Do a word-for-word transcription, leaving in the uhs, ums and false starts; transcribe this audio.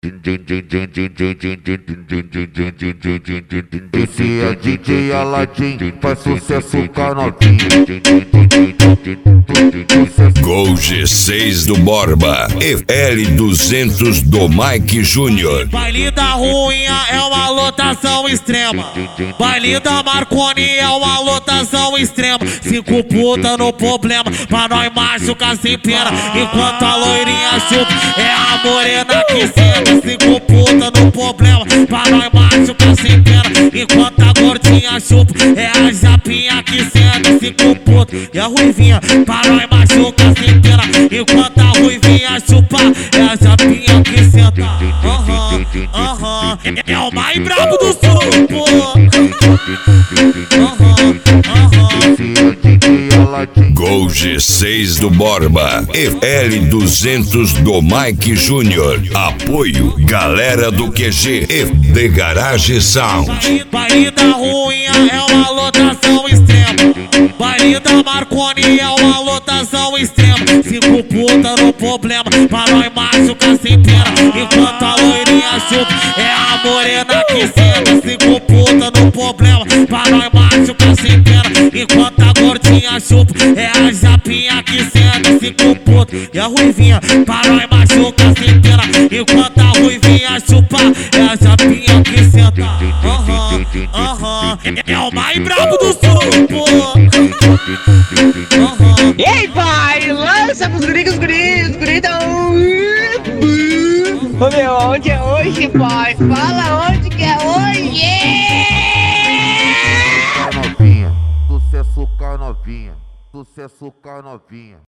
Esse é D J Aladim, faz sucesso com a novinha. Gol G seis do Borba, L duzentos do Mike Júnior. Baile da Ruinha é uma lotação extrema. Baile da Marconi é uma lotação extrema. Cinco puta no problema, pra nós machucar sem pena. Enquanto a loirinha chupa, é a morena que senta. Cinco puta no problema, pra nós machucar sem pena. Enquanto a gordinha chupa, é a japinha que senta. Cinco puta e a ruivinha, pra nós machucar sem pena. Enquanto a ruivinha chupa, é a japinha que senta. Aham, aham, é o mais brabo do sul, pô. Aham, aham. Gol G seis do Borba, L duzentos do Mike Júnior. Apoio galera do Q G e The Garage Sound. Baile da Ruinha é uma lotação extrema. Baile da Marconi é uma lotação extrema. Cinco puta no problema, pra nós machucar sem pena. Enquanto a loirinha chupa, é a morena que senta. Cinco puta no problema, pra nós machucar sem pena. Enquanto a gordinha chupa, é a japinha que senta. Cinco puta e a ruivinha, pra nós machucar sem pena. Enquanto a ruivinha chupa, é a japinha que senta. Aham, aham, é o mais brabo do sul, pô. Aham. Ei, pai, lança pros gringos, gringos, gritão. Ô meu, onde é hoje, pai? Fala onde que é hoje! Novinha, sucesso com a novinha, sucesso com a novinha.